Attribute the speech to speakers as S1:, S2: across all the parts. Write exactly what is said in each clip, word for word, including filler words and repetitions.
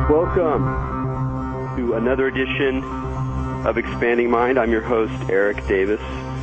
S1: Welcome to another edition of Expanding Mind. I'm your host, Eric Davis,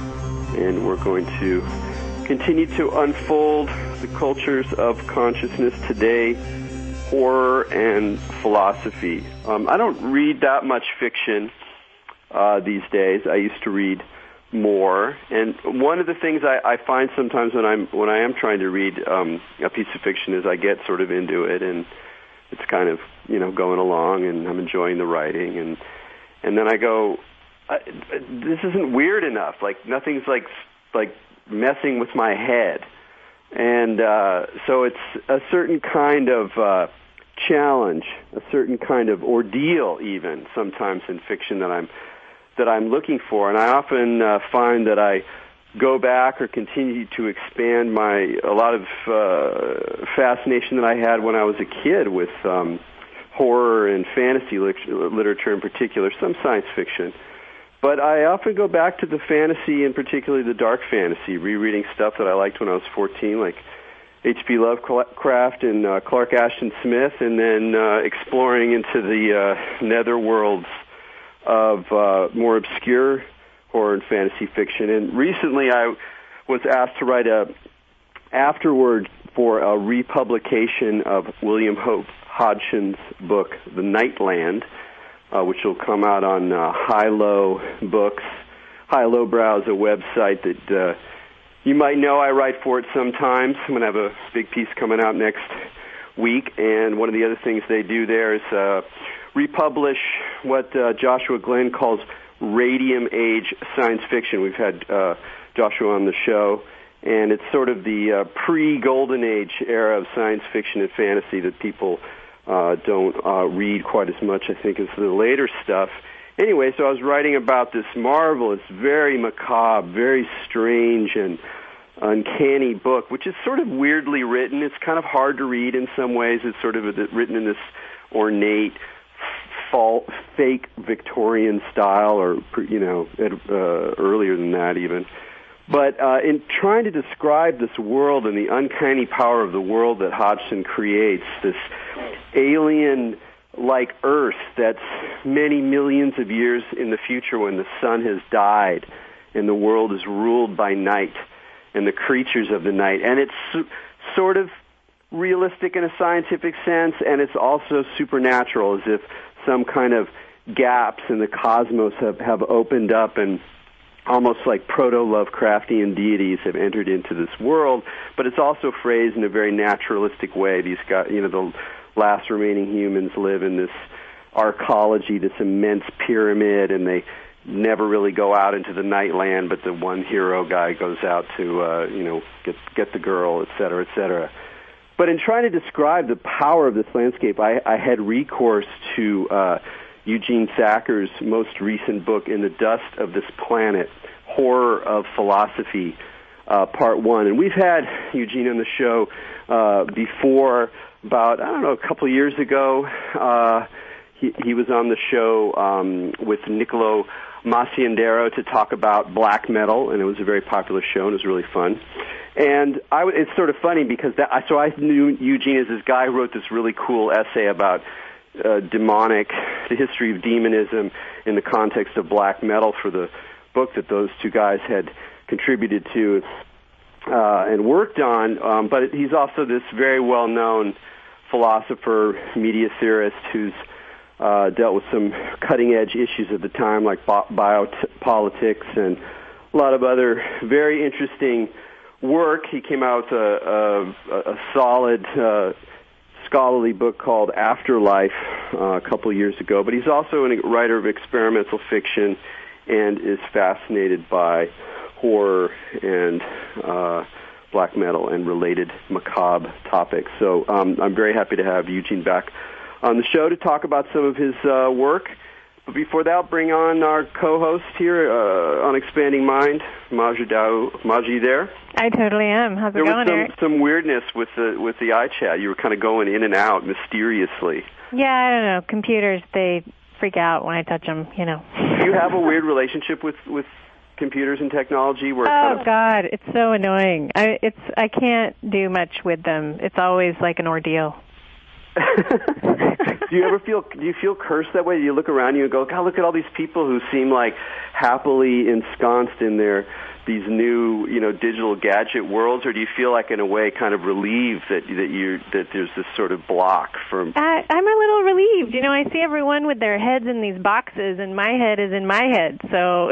S1: and we're going to continue to unfold the cultures of consciousness today, horror and philosophy. Um, I don't read that much fiction uh, these days. I used to read more, and one of the things I, I find sometimes when I'm when I am trying to read um, a piece of fiction is I get sort of into it, and it's kind of, you know, going along, and I'm enjoying the writing, and and then I go, I, this isn't weird enough. Like nothing's like like messing with my head, and uh, so it's a certain kind of uh, challenge, a certain kind of ordeal, even sometimes in fiction that I'm that I'm looking for, and I often uh, find that I go back or continue to expand my a lot of uh, fascination that I had when I was a kid with um, horror and fantasy lit- literature in particular, some science fiction. But I often go back to the fantasy, and particularly the dark fantasy, rereading stuff that I liked when I was fourteen, like H P Lovecraft and uh, Clark Ashton Smith, and then uh, exploring into the uh, netherworlds of uh, more obscure horror and fantasy fiction. And recently I was asked to write a afterword for a republication of William Hope Hodgson's book, The Nightland, uh, which will come out on uh, High-Low Books. High-Low Brow is a website that uh, you might know. I write for it sometimes. I'm going to have a big piece coming out next week, and one of the other things they do there is uh, republish what uh, Joshua Glenn calls radium age science fiction. We've had uh, Joshua on the show, and it's sort of the uh, pre-Golden Age era of science fiction and fantasy that people uh, don't uh, read quite as much, I think, as the later stuff. Anyway, so I was writing about this marvelous, very macabre, very strange and uncanny book, which is sort of weirdly written. It's kind of hard to read in some ways. It's sort of written in this ornate, Fall, fake Victorian style, or, you know, uh, earlier than that even. But uh, in trying to describe this world and the uncanny power of the world that Hodgson creates, this alien-like Earth that's many millions of years in the future when the sun has died and the world is ruled by night and the creatures of the night. And it's sort of realistic in a scientific sense, and it's also supernatural, as if some kind of gaps in the cosmos have, have opened up, and almost like proto-Lovecraftian deities have entered into this world. But it's also phrased in a very naturalistic way. These guys, you know, the last remaining humans live in this arcology, this immense pyramid, and they never really go out into the nightland, but the one hero guy goes out to, uh, you know, get get the girl, et cetera, et cetera. But in trying to describe the power of this landscape, I, I had recourse to uh, Eugene Thacker's most recent book, In the Dust of This Planet, Horror of Philosophy, uh, Part One. And we've had Eugene on the show uh, before, about, I don't know, a couple of years ago. Uh, he, he was on the show um, with Niccolo Maciandero to talk about black metal, and it was a very popular show, and it was really fun. And I, it's sort of funny because that, so I knew Eugene as this guy who wrote this really cool essay about uh, demonic, the history of demonism in the context of black metal for the book that those two guys had contributed to uh, and worked on. Um, but he's also this very well-known philosopher, media theorist who's uh, dealt with some cutting-edge issues at the time, like biopolitics and a lot of other very interesting work. He came out with a, a, a solid uh, scholarly book called Afterlife uh, a couple of years ago, but he's also a writer of experimental fiction and is fascinated by horror and uh, black metal and related macabre topics. So um, I'm very happy to have Eugene back on the show to talk about some of his uh, work. But before that, I'll bring on our co-host here uh, on Expanding Mind, Maji Dao. Maji, there?
S2: I totally am. How's it
S1: there
S2: going,
S1: was some,
S2: Eric?
S1: some weirdness with the with the iChat. You were kind of going in and out mysteriously.
S2: Yeah, I don't know. Computers, they freak out when I touch them, you know.
S1: Do you have a weird relationship with, with computers and technology? Where
S2: oh,
S1: kind of...
S2: God, it's so annoying. I it's I can't do much with them. It's always like an ordeal.
S1: Do you ever feel, do you feel cursed that way? Do you look around you and go, God, look at all these people who seem like happily ensconced in their, these new, you know, digital gadget worlds, or do you feel like in a way kind of relieved that that you that there's this sort of block from?
S2: I, I'm a little relieved. You know, I see everyone with their heads in these boxes, and my head is in my head. So.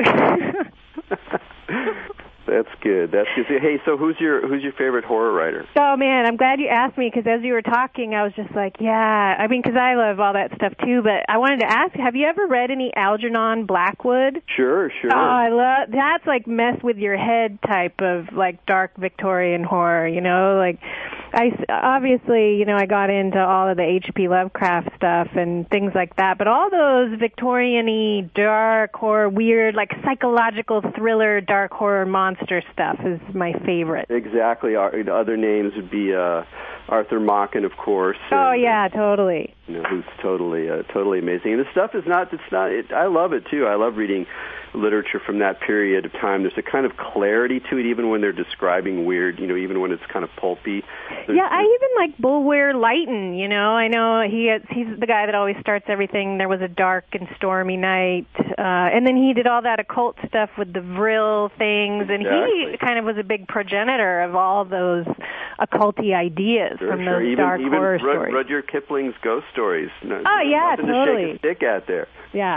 S1: That's good. That's good. Hey, so who's your who's your favorite horror writer?
S2: Oh man, I'm glad you asked me, because as you were talking, I was just like, yeah. I mean, because I love all that stuff too. But I wanted to ask, have you ever read any Algernon Blackwood?
S1: Sure, sure.
S2: Oh, I love that's like mess with your head type of like dark Victorian horror. You know, like I obviously, you know, I got into all of the H P Lovecraft stuff and things like that. But all those Victorian-y dark horror, weird, like psychological thriller, dark horror monster stuff is my favorite.
S1: Exactly. Our, the other names would be uh, Arthur Machen, of course.
S2: Oh
S1: and,
S2: yeah, totally.
S1: You know, who's totally, uh, totally amazing. And the stuff is not. It's not. It, I love it too. I love reading literature from that period of time. There's a kind of clarity to it, even when they're describing weird. You know, even when it's kind of pulpy. There's,
S2: yeah, I even like Bulwer Lytton. You know, I know he has, he's the guy that always starts everything. There was a dark and stormy night, uh, and then he did all that occult stuff with the Vril things, and
S1: exactly.
S2: he kind of was a big progenitor of all those occulty ideas
S1: sure,
S2: from
S1: sure.
S2: those
S1: even,
S2: dark
S1: even
S2: horror
S1: Rud,
S2: stories.
S1: Rudyard Kipling's ghost stories. No,
S2: oh yeah,
S1: nothing
S2: totally.
S1: to shake a stick at there.
S2: Yeah.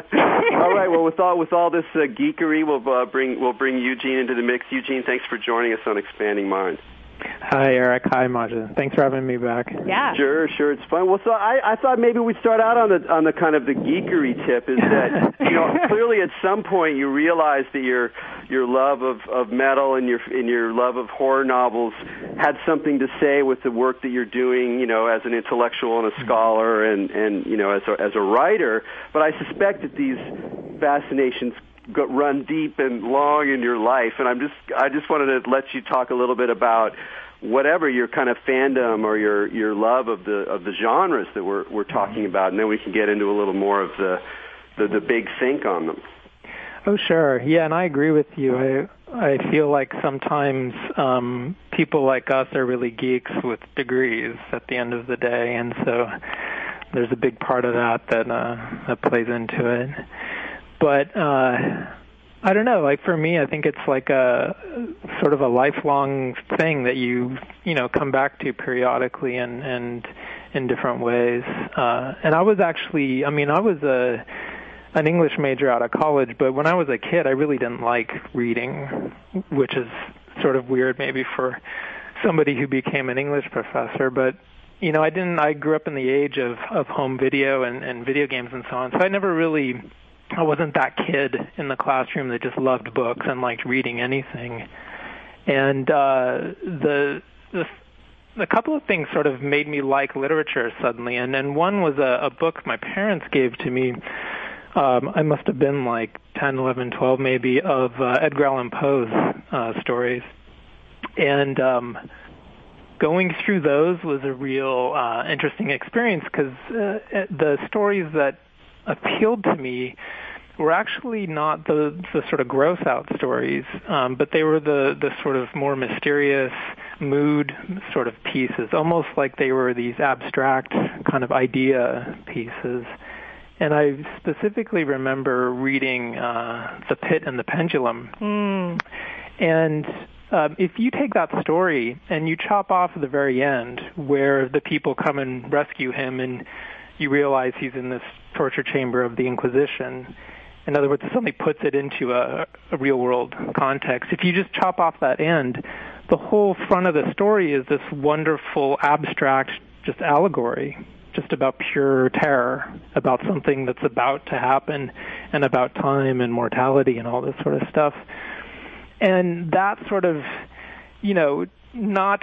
S1: All right. Well, with all with all this uh, geekery, we'll uh, bring we'll bring Eugene into the mix. Eugene, thanks for joining us on Expanding Mind.
S3: Hi, Eric. Hi, Maja. Thanks for having me back.
S2: Yeah.
S1: Sure, sure. It's fun. Well, so I, I thought maybe we'd start out on the on the kind of the geekery tip. Is that you know clearly at some point you realize that your your love of, of metal and your and your love of horror novels had something to say with the work that you're doing. You know, as an intellectual and a scholar, and and you know as a, as a writer. But I suspect that these fascinations go, run deep and long in your life, and I'm just I just wanted to let you talk a little bit about whatever your kind of fandom or your your love of the of the genres that we're we're talking about, and then we can get into a little more of the the, the big think on them.
S3: Oh, sure. Yeah, and I agree with you. I I feel like sometimes um, people like us are really geeks with degrees at the end of the day, and so there's a big part of that that uh, that plays into it. But uh, I don't know. Like for me, I think it's like a sort of a lifelong thing that you you know come back to periodically and and in different ways. Uh, and I was actually, I mean, I was a an English major out of college, but when I was a kid, I really didn't like reading, which is sort of weird maybe for somebody who became an English professor. But you know, I didn't. I grew up in the age of of home video and, and video games and so on, so I never really. I wasn't that kid in the classroom that just loved books and liked reading anything. And uh, the, the the couple of things sort of made me like literature suddenly. And, and one was a, a book my parents gave to me. Um, I must have been like ten, eleven, twelve maybe, of uh, Edgar Allan Poe's uh, stories. And um, going through those was a real uh, interesting experience because uh, the stories that appealed to me were actually not the the sort of gross out stories, um, but they were the the sort of more mysterious mood sort of pieces, almost like they were these abstract kind of idea pieces. And I specifically remember reading uh, The Pit and the Pendulum.
S2: Mm.
S3: And um, if you take that story and you chop off at the very end where the people come and rescue him and you realize he's in this torture chamber of the Inquisition. In other words, it suddenly puts it into a, a real-world context. If you just chop off that end, the whole front of the story is this wonderful, abstract, just allegory, just about pure terror, about something that's about to happen, and about time and mortality and all this sort of stuff. And that sort of, you know, not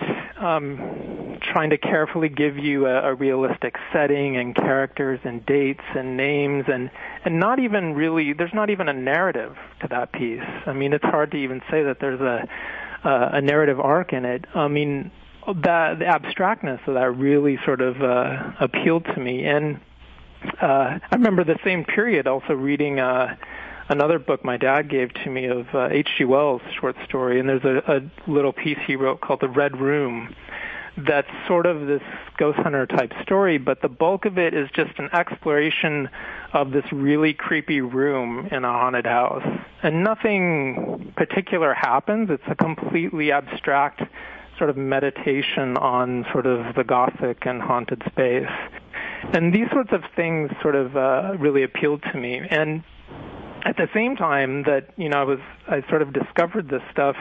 S3: um, trying to carefully give you a, a realistic setting and characters and dates and names and, and not even really, there's not even a narrative to that piece. I mean, it's hard to even say that there's a, uh, a narrative arc in it. I mean, that, the abstractness of that really sort of uh, appealed to me. And uh, I remember the same period also reading uh, another book my dad gave to me of uh, H G Wells' short story, and there's a, a little piece he wrote called The Red Room, that's sort of this ghost hunter type story, but the bulk of it is just an exploration of this really creepy room in a haunted house. And nothing particular happens. It's a completely abstract sort of meditation on sort of the Gothic and haunted space. And these sorts of things sort of uh, really appealed to me. And at the same time that, you know, I was, I sort of discovered this stuff,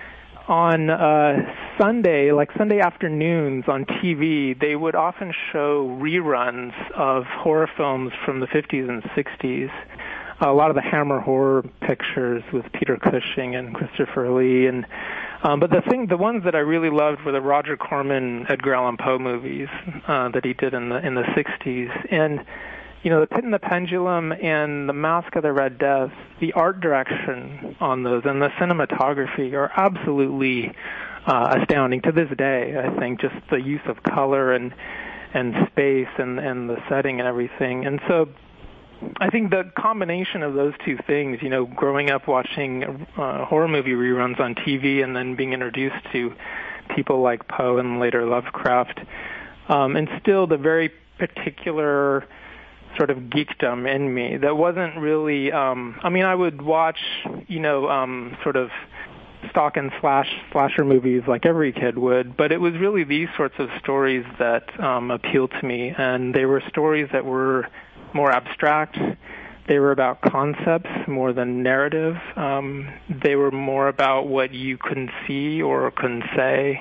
S3: on uh, Sunday, like Sunday afternoons on T V, they would often show reruns of horror films from the fifties and sixties. A lot of the Hammer horror pictures with Peter Cushing and Christopher Lee, and um, but the thing, the ones that I really loved were the Roger Corman, Edgar Allan Poe movies uh, that he did in the in the sixties, and you know, The Pit and the Pendulum and The Mask of the Red Death, the art direction on those and the cinematography are absolutely uh, astounding to this day. I think just the use of color and and space and, and the setting and everything. And so I think the combination of those two things, you know, growing up watching uh, horror movie reruns on T V and then being introduced to people like Poe and later Lovecraft, um, instilled a very particular sort of geekdom in me that wasn't really, um, I mean, I would watch, you know, um, sort of stock and slash slasher movies like every kid would, but it was really these sorts of stories that um, appealed to me, and they were stories that were more abstract. They were about concepts more than narrative. Um, they were more about what you couldn't see or couldn't say,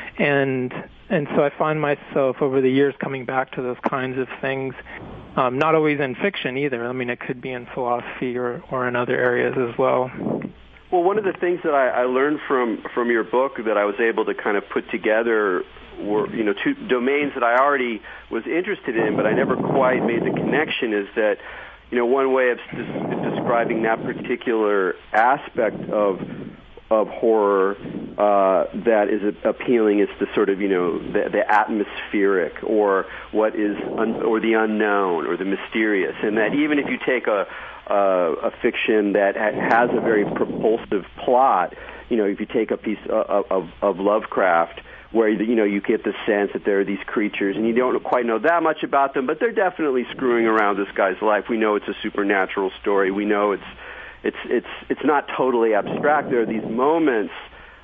S3: and and so I find myself over the years coming back to those kinds of things. Um, not always in fiction either. I mean, it could be in philosophy or, or in other areas as well.
S1: Well, one of the things that I, I learned from, from your book that I was able to kind of put together were, you know, two domains that I already was interested in, but I never quite made the connection, is that, you know, one way of des- describing that particular aspect of of horror uh, that is appealing is the sort of, you know, the, the atmospheric, or what is, un, or the unknown, or the mysterious, and that even if you take a a, a fiction that ha- has a very propulsive plot, you know, if you take a piece of, of, of Lovecraft, where, you know, you get the sense that there are these creatures, and you don't quite know that much about them, but they're definitely screwing around this guy's life. We know it's a supernatural story. We know it's It's it's it's not totally abstract. There are these moments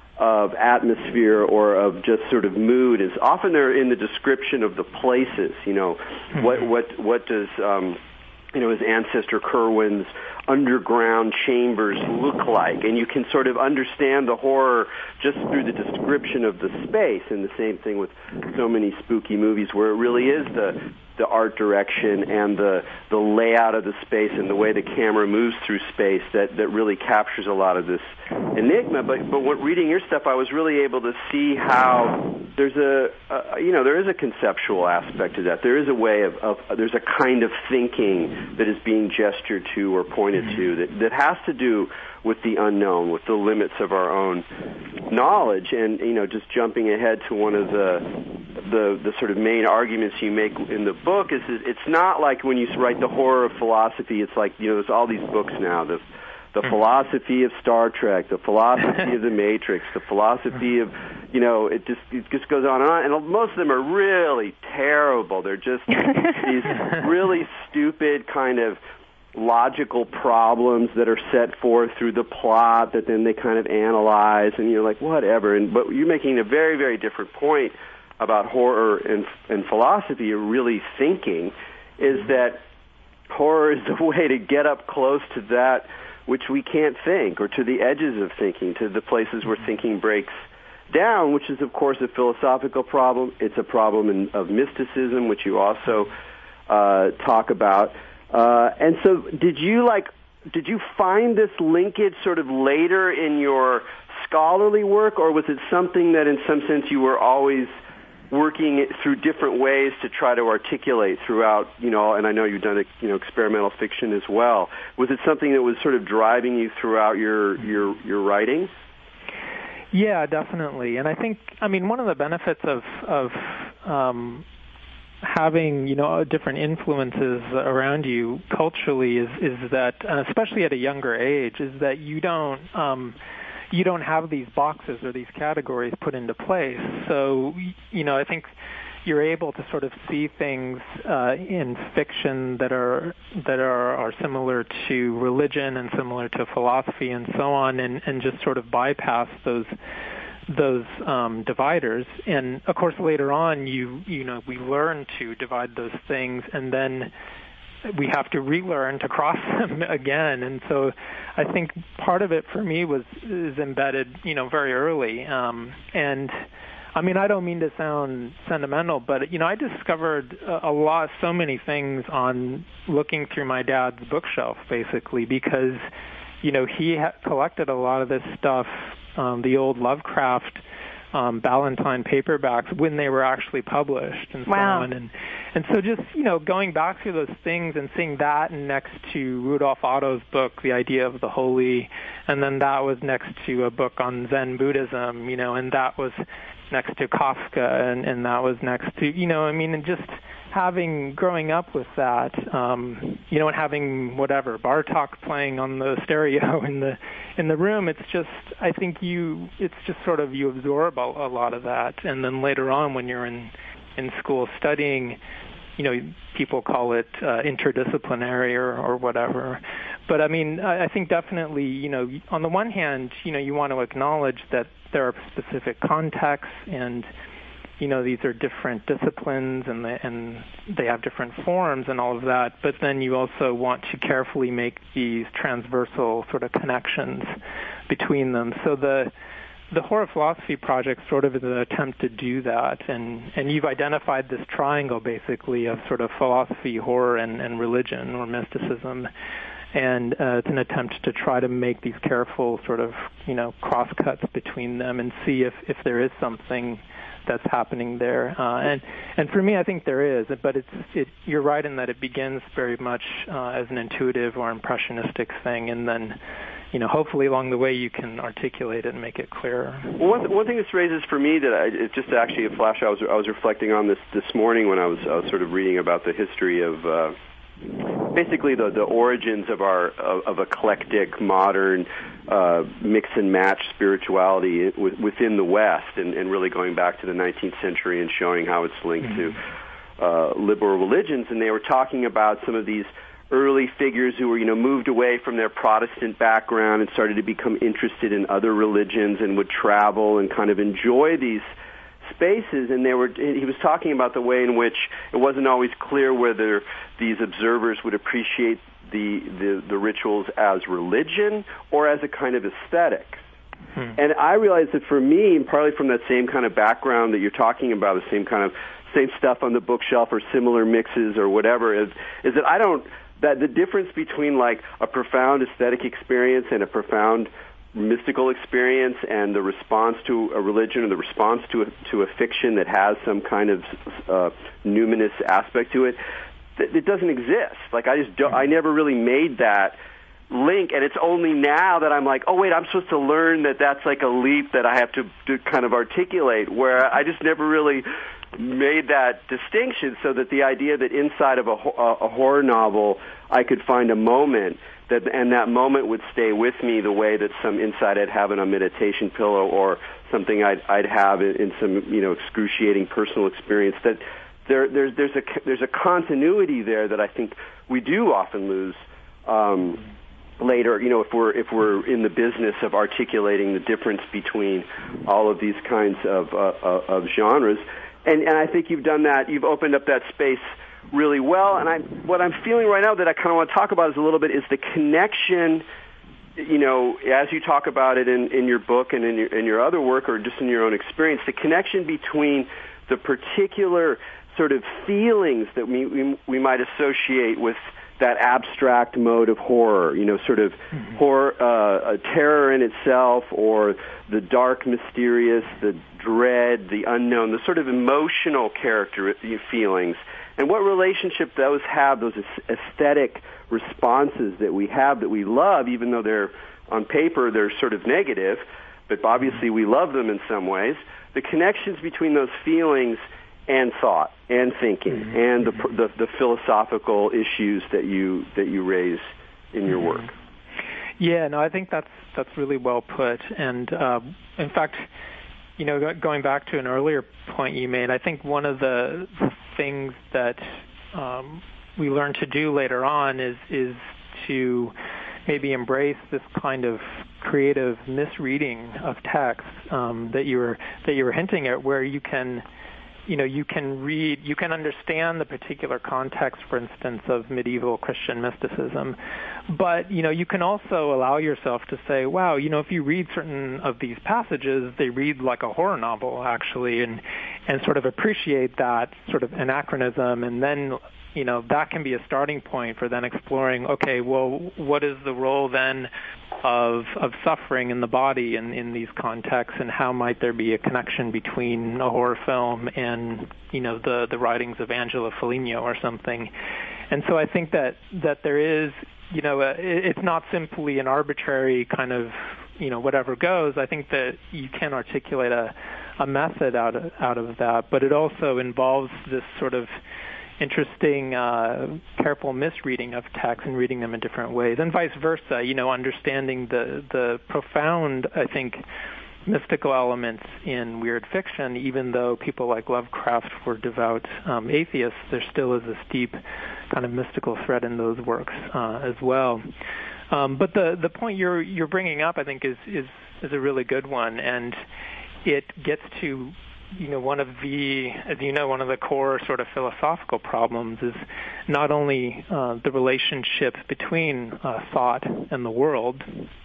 S1: of atmosphere or of just sort of mood. Is often they're in the description of the places. You know, mm-hmm. what what what does um, you know his ancestor Kerwin's underground chambers look like, and you can sort of understand the horror just through the description of the space. And the same thing with so many spooky movies, where it really is the the art direction and the the layout of the space and the way the camera moves through space that, that really captures a lot of this enigma. But but what, reading your stuff, I was really able to see how there's a, a you know there is a conceptual aspect to that. There is a way of, of there's a kind of thinking that is being gestured to or pointed mm-hmm. to that that has to do with the unknown, with the limits of our own knowledge. And, you know, just jumping ahead to one of the the, the sort of main arguments you make in the book is that it's not like when you write the horror of philosophy, it's like, you know, there's all these books now, the the philosophy of Star Trek, the philosophy of the Matrix, the philosophy of, you know, it just it just goes on and on. And most of them are really terrible. They're just these really stupid kind of logical problems that are set forth through the plot that then they kind of analyze, and you're like, whatever. And but you're making a very, very different point about horror and and philosophy. You're really thinking is that horror is the way to get up close to that which we can't think, or to the edges of thinking, to the places where thinking breaks down, which is, of course, a philosophical problem. It's a problem in, of mysticism, which you also uh, talk about. Uh, and so did you, like, did you find this linkage sort of later in your scholarly work, or was it something that in some sense you were always working it through different ways to try to articulate throughout, you know, and I know you've done, you know, experimental fiction as well. Was it something that was sort of driving you throughout your, your, your writing?
S3: Yeah, definitely. And I think, I mean, one of the benefits of, of, um, having, you know, different influences around you culturally is, is that, and especially at a younger age, is that you don't, um, you don't have these boxes or these categories put into place. So, you know, I think you're able to sort of see things uh, in fiction that are that are, are similar to religion and similar to philosophy and so on, and, and just sort of bypass those those um, dividers. And of course, later on, you you know we learn to divide those things, and then we have to relearn to cross them again. And so, I think part of it for me was is embedded, you know, very early, um, and. I mean, I don't mean to sound sentimental, but, you know, I discovered a lot, so many things on looking through my dad's bookshelf, basically, because, you know, he had collected a lot of this stuff, um, the old Lovecraft um, Ballantine paperbacks when they were actually published and so
S2: wow.
S3: on. And, and so just, you know, going back through those things and seeing that next to Rudolf Otto's book, The Idea of the Holy, and then that was next to a book on Zen Buddhism, you know, and that was next to Kafka, and, and that was next to, you know, I mean, and just having, growing up with that, um, you know, and having whatever, Bartok playing on the stereo in the in the room, it's just, I think you, it's just sort of, you absorb a, a lot of that, and then later on when you're in, in school studying, you know, people call it uh, interdisciplinary or, or whatever. But, I mean, I, I think definitely, you know, on the one hand, you know, you want to acknowledge that there are specific contexts and, you know, these are different disciplines and they, and they have different forms and all of that. But then you also want to carefully make these transversal sort of connections between them. So the The Horror Philosophy Project sort of is an attempt to do that, and, and you've identified this triangle, basically, of sort of philosophy, horror, and, and religion or mysticism, and uh, it's an attempt to try to make these careful sort of, you know, crosscuts between them and see if, if there is something that's happening there. Uh, and, and for me, I think there is, but it's, it, you're right in that it begins very much uh, as an intuitive or impressionistic thing, and then, you know, hopefully along the way you can articulate it and make it clearer.
S1: Well, one, one thing this raises for me that I, it's just actually a flash I was I was reflecting on this this morning when I was I was sort of reading about the history of uh, basically the the origins of our of, of eclectic modern uh, mix and match spirituality within the West, and, and really going back to the nineteenth century and showing how it's linked mm-hmm. to uh, liberal religions. And they were talking about some of these early figures who were, you know, moved away from their Protestant background and started to become interested in other religions and would travel and kind of enjoy these spaces. And they were, he was talking about the way in which it wasn't always clear whether these observers would appreciate the, the, the rituals as religion or as a kind of aesthetic. Hmm. And I realized that for me, and partly from that same kind of background that you're talking about, the same kind of same stuff on the bookshelf or similar mixes or whatever, is, is that I don't, that the difference between like a profound aesthetic experience and a profound mystical experience and the response to a religion or the response to a, to a fiction that has some kind of uh, numinous aspect to it, th- it doesn't exist. Like I just don't, I never really made that link, and it's only now that I'm like, oh wait, I'm supposed to learn that that's like a leap that I have to, to kind of articulate, where I just never really made that distinction, so that the idea that inside of a, a horror novel I could find a moment that, and that moment would stay with me the way that some insight I'd have in a meditation pillow or something I'd, I'd have in, in some, you know, excruciating personal experience, that there, there's, there's a, there's a continuity there that I think we do often lose, um, later, you know, if we're if we're in the business of articulating the difference between all of these kinds of uh, of genres, and and I think you've done that. You've opened up that space really well. And I what I'm feeling right now that I kind of want to talk about is a little bit is the connection. You know, as you talk about it in, in your book and in your in your other work, or just in your own experience, the connection between the particular sort of feelings that we we, we might associate with that abstract mode of horror, you know, sort of mm-hmm. horror, uh, a terror in itself, or the dark, mysterious, the dread, the unknown, the sort of emotional character feelings, and what relationship those have, those aesthetic responses that we have that we love, even though they're on paper they're sort of negative, but obviously we love them in some ways. The connections between those feelings and thought and thinking mm-hmm. and the, the the philosophical issues that you that you raise in your work.
S3: Yeah, no, I think that's that's really well put. And uh, in fact, you know, going back to an earlier point you made, I think one of the things that um, we learn to do later on is is to maybe embrace this kind of creative misreading of text um, that you were that you were hinting at, where you can, you know, you can read, you can understand the particular context, for instance, of medieval Christian mysticism, but you know, you can also allow yourself to say, wow, you know, if you read certain of these passages, they read like a horror novel, actually, and and sort of appreciate that sort of anachronism, and then, you know, that can be a starting point for then exploring, okay, well, what is the role then of of suffering in the body in, in these contexts, and how might there be a connection between a horror film and, you know, the, the writings of Angela Foligno or something. And so I think that, that there is, you know, a, it's not simply an arbitrary kind of, you know, whatever goes. I think that you can articulate a, a method out of, out of that, but it also involves this sort of interesting, uh, careful misreading of texts and reading them in different ways, and vice versa, you know, understanding the, the profound, I think, mystical elements in weird fiction. Even though people like Lovecraft were devout um, atheists, there still is this deep kind of mystical thread in those works uh, as well. Um, but the, the point you're, you're bringing up, I think, is, is, is a really good one, and it gets to, you know, one of the, as you know, one of the core sort of philosophical problems is not only uh, the relationship between uh, thought and the world,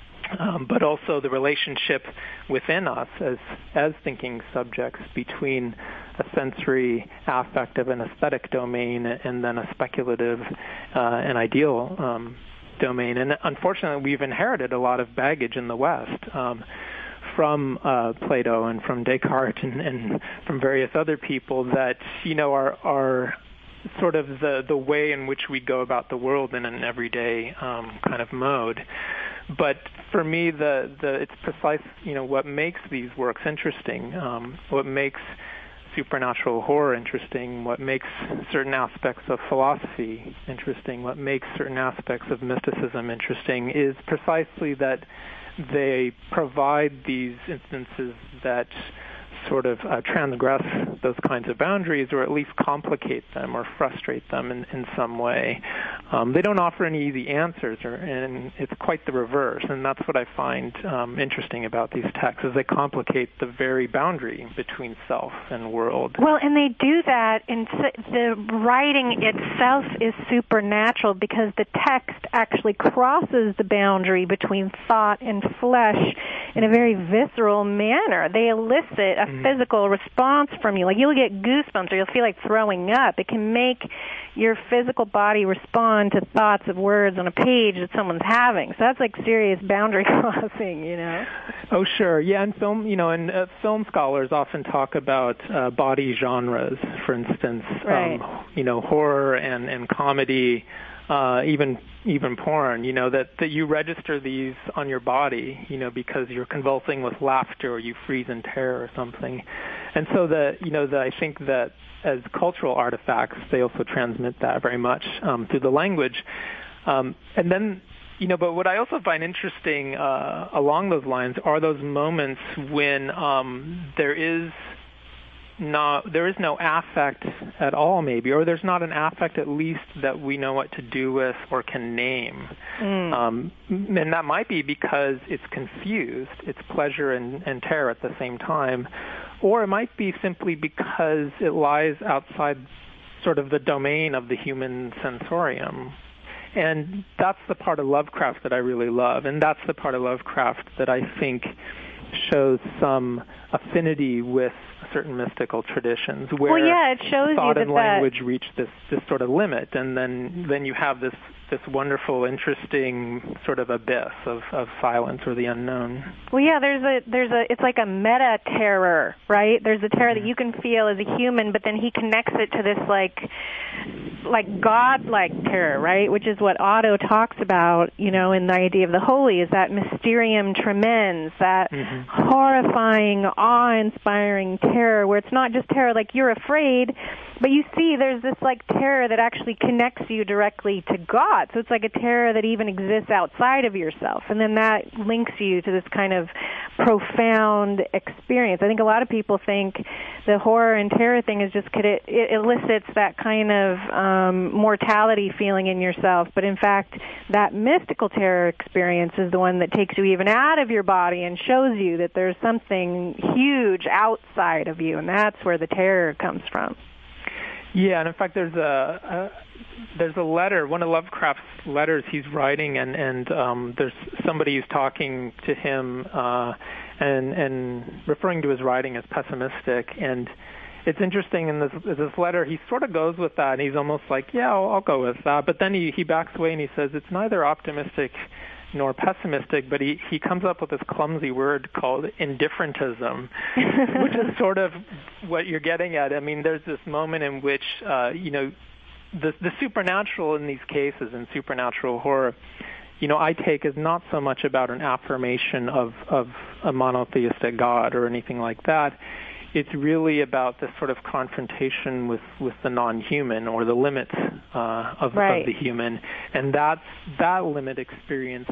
S3: um, but also the relationship within us as as thinking subjects between a sensory, affective, and aesthetic domain, and then a speculative uh, and ideal um, domain. And unfortunately, we've inherited a lot of baggage in the West. Um, from uh, Plato and from Descartes and, and from various other people that, you know, are, are sort of the, the way in which we go about the world in an everyday um, kind of mode. But for me, the, the it's precise, you know, what makes these works interesting, um, what makes supernatural horror interesting, what makes certain aspects of philosophy interesting, what makes certain aspects of mysticism interesting is precisely that they provide these instances that sort of uh, transgress those kinds of boundaries, or at least complicate them or frustrate them in, in some way. Um, they don't offer any easy answers, or, and it's quite the reverse. And that's what I find um, interesting about these texts, is they complicate the very boundary between self and world.
S2: Well, and they do that, and the writing itself is supernatural because the text actually crosses the boundary between thought and flesh in a very visceral manner. They elicit a mm-hmm. physical response from you. Like, you'll get goosebumps, or you'll feel like throwing up. It can make your physical body respond to thoughts of words on a page that someone's having. So that's like serious boundary crossing, you know?
S3: Oh, sure. Yeah, and film, you know, and uh, film scholars often talk about uh, body genres, for instance,
S2: right.
S3: um, you know, horror and, and comedy, uh, even even porn, you know, that, that you register these on your body, you know, because you're convulsing with laughter or you freeze in terror or something. And so that, you know, that I think that as cultural artifacts, they also transmit that very much um, through the language. Um, and then, you know, but what I also find interesting uh, along those lines are those moments when um, there is not, there is no affect at all, maybe, or there's not an affect at least that we know what to do with or can name. Mm. Um, and that might be because it's confused, it's pleasure and, and terror at the same time, or it might be simply because it lies outside sort of the domain of the human sensorium. And that's the part of Lovecraft that I really love, and that's the part of Lovecraft that I think shows some affinity with certain mystical traditions, where
S2: well, yeah, it shows
S3: thought
S2: you
S3: and
S2: that
S3: language
S2: that...
S3: reach this, this sort of limit, and then then you have this this wonderful, interesting sort of abyss of, of silence or the unknown.
S2: Well, yeah, there's a there's a it's like a meta terror, right? There's a terror that you can feel as a human, but then he connects it to this like like God-like terror, right? Which is what Otto talks about, you know, in the idea of the holy, is that mysterium tremens, that mm-hmm. horrifying, awe-inspiring terror, where it's not just terror like you're afraid, But you see, there's this like terror that actually connects you directly to God. So it's like a terror that even exists outside of yourself. And then that links you to this kind of profound experience. I think a lot of people think the horror and terror thing is just, it, it elicits that kind of um, mortality feeling in yourself. But in fact, that mystical terror experience is the one that takes you even out of your body and shows you that there's something huge outside of you. And that's where the terror comes from.
S3: Yeah, and in fact, there's a, a there's a letter, one of Lovecraft's letters he's writing, and and um, there's somebody who's talking to him uh, and and referring to his writing as pessimistic. And it's interesting in this this letter, he sort of goes with that, and he's almost like, yeah, I'll, I'll go with that. But then he he backs away and he says it's neither optimistic nor pessimistic, but he, he comes up with this clumsy word called indifferentism, which is sort of what you're getting at. I mean, there's this moment in which, uh, you know, the, the supernatural in these cases, in supernatural horror, you know, I take is not so much about an affirmation of, of a monotheistic God or anything like that. It's really about this sort of confrontation with, with the non-human or the limits uh, of,
S2: right.
S3: of the human, and that's that limit experience.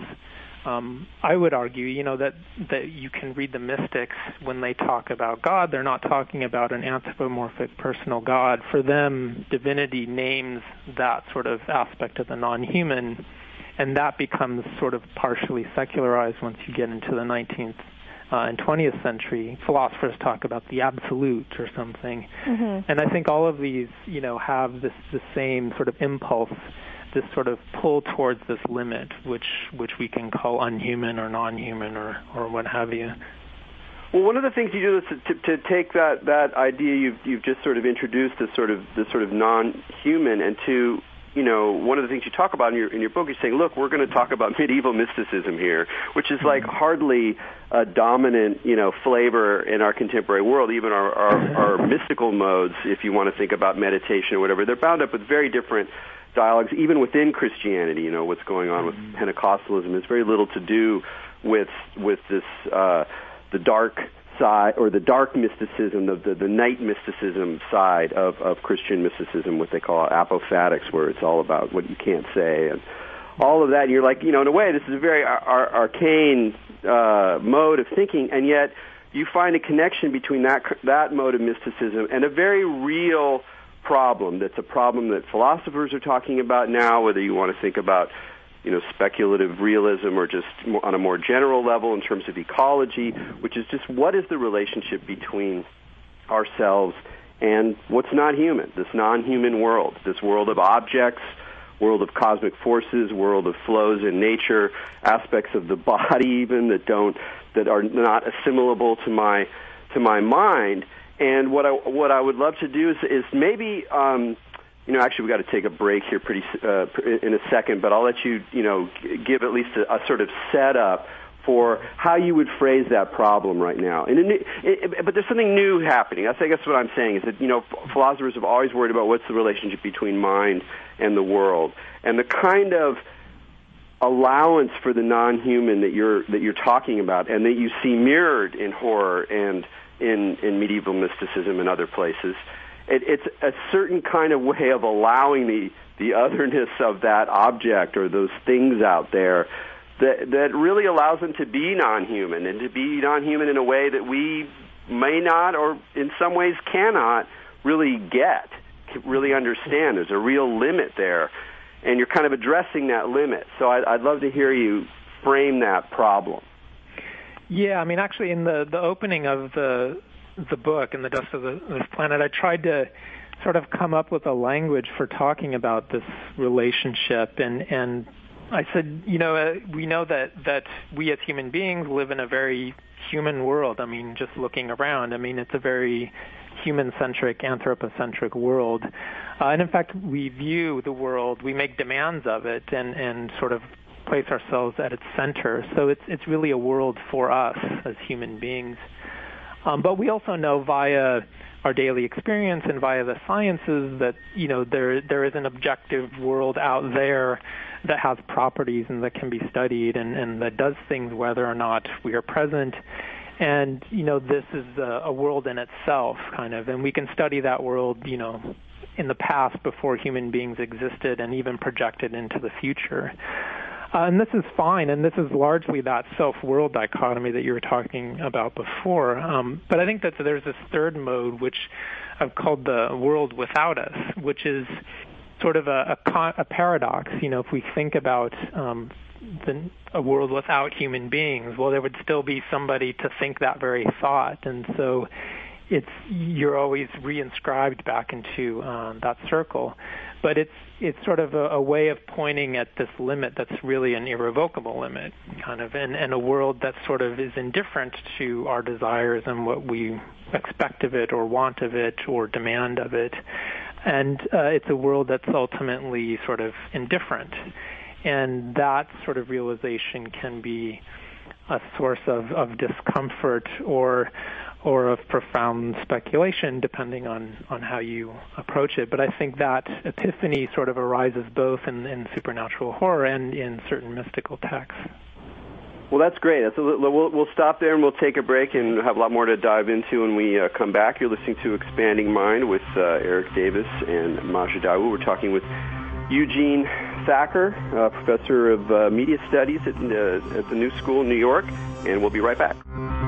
S3: Um, I would argue, you know, that that you can read the mystics when they talk about God. They're not talking about an anthropomorphic personal God. For them, divinity names that sort of aspect of the non-human, and that becomes sort of partially secularized once you get into the nineteenth. Uh, in twentieth century, philosophers talk about the absolute or something. Mm-hmm. And I think all of these, you know, have this the same sort of impulse, this sort of pull towards this limit, which which we can call unhuman or non-human or, or what have you.
S1: Well, one of the things you do is to, to, to take that, that idea you've you've just sort of introduced, this sort of this sort of non-human, and to you know, one of the things you talk about in your in your book, you're saying, look, we're going to talk about medieval mysticism here, which is like hardly a dominant, you know, flavor in our contemporary world. Even our, our, our mystical modes, if you want to think about meditation or whatever, they're bound up with very different dialogues, even within Christianity. You know, what's going on with Pentecostalism has very little to do with with this uh, the dark side, or the dark mysticism, the, the, the night mysticism side of, of Christian mysticism, what they call apophatics, where it's all about what you can't say and all of that. And you're like, you know, in a way, this is a very ar- ar- arcane uh, mode of thinking, and yet you find a connection between that that mode of mysticism and a very real problem that's a problem that philosophers are talking about now, whether you want to think about you know, speculative realism or just on a more general level in terms of ecology, which is just what is the relationship between ourselves and what's not human, this non-human world, this world of objects, world of cosmic forces, world of flows in nature, aspects of the body even that don't, that are not assimilable to my, to my mind. And what I, what I would love to do is, is maybe, um, You know, actually, we've got to take a break here pretty uh, in a second, but I'll let you, you know, give at least a, a sort of setup for how you would phrase that problem right now. And it, it, but there's something new happening. I guess what I'm saying is that, you know, philosophers have always worried about what's the relationship between mind and the world, and the kind of allowance for the non-human that you're that you're talking about, and that you see mirrored in horror and in in medieval mysticism and other places. It, it's a certain kind of way of allowing the, the otherness of that object or those things out there that, that really allows them to be non-human, and to be non-human in a way that we may not, or in some ways cannot, really get, really understand. There's a real limit there, and you're kind of addressing that limit. So I'd, I'd love to hear you frame that problem.
S3: Yeah, I mean, actually, in the, the opening of the the book, In the Dust of the, this Planet, I tried to sort of come up with a language for talking about this relationship, and and I said, you know, uh, we know that, that we as human beings live in a very human world. I mean, just looking around, I mean, it's a very human-centric, anthropocentric world. Uh, and in fact, we view the world, we make demands of it, and, and sort of place ourselves at its center. So it's it's really a world for us as human beings. Um, but we also know via our daily experience and via the sciences that, you know, there there is an objective world out there that has properties and that can be studied, and, and that does things whether or not we are present. And, you know, this is a, a world in itself, kind of, and we can study that world, you know, in the past before human beings existed and even projected into the future. Uh, and this is fine, and this is largely that self-world dichotomy that you were talking about before. Um, but I think that there's this third mode, which I've called the world without us, which is sort of a, a, con- a paradox. You know, if we think about um, the, a world without human beings, well, there would still be somebody to think that very thought, and so it's you're always reinscribed back into um, that circle. But it's it's sort of a, a way of pointing at this limit that's really an irrevocable limit, kind of, and, and a world that sort of is indifferent to our desires and what we expect of it or want of it or demand of it. And uh, it's a world that's ultimately sort of indifferent. And that sort of realization can be a source of, of discomfort or or of profound speculation, depending on, on how you approach it. But I think that epiphany sort of arises both in, in supernatural horror and in certain mystical texts.
S1: Well, that's great. That's a, we'll, we'll stop there and we'll take a break and have a lot more to dive into when we uh, come back. You're listening to Expanding Mind with uh, Eric Davis and Maja Dawu. We're talking with Eugene Thacker, uh, professor of uh, media studies at, uh, at the New School in New York, and we'll be right back.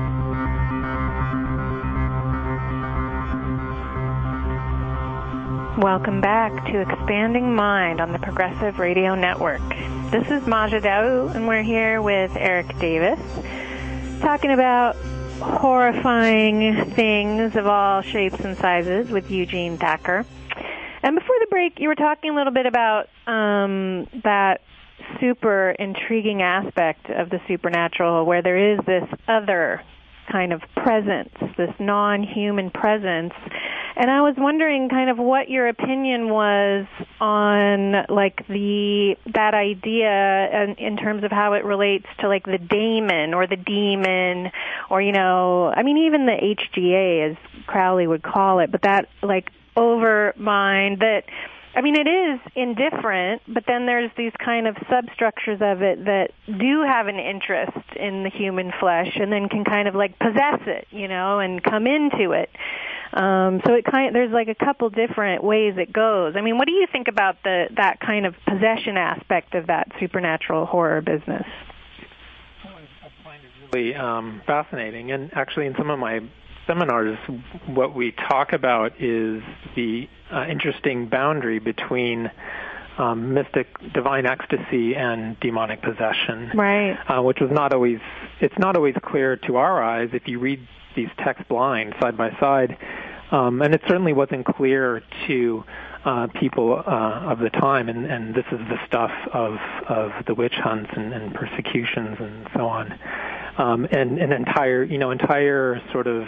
S2: Welcome back to Expanding Mind on the Progressive Radio Network. This is Maja Dawu, and we're here with Eric Davis, talking about horrifying things of all shapes and sizes with Eugene Thacker. And before the break, you were talking a little bit about um, that super intriguing aspect of the supernatural, where there is this other kind of presence, this non-human presence. And I was wondering kind of what your opinion was on like the that idea in, in terms of how it relates to like the daemon or the demon, or, you know, I mean, even the H G A, as Crowley would call it, but that like over mind that, I mean, it is indifferent, but then there's these kind of substructures of it that do have an interest in the human flesh and then can kind of like possess it, you know, and come into it. Um, so it kind of, there's like a couple different ways it goes. I mean, what do you think about the that kind of possession aspect of that supernatural horror business?
S3: I find it really um, fascinating, and actually in some of my seminars, what we talk about is the uh, interesting boundary between um, mystic divine ecstasy and demonic possession,
S2: right?
S3: Uh, which was not always it's not always clear to our eyes if you read these texts blind side by side, um, and it certainly wasn't clear to uh, people uh, of the time. And, and this is the stuff of of the witch hunts and, and persecutions and so on. Um, and an entire, you know, entire sort of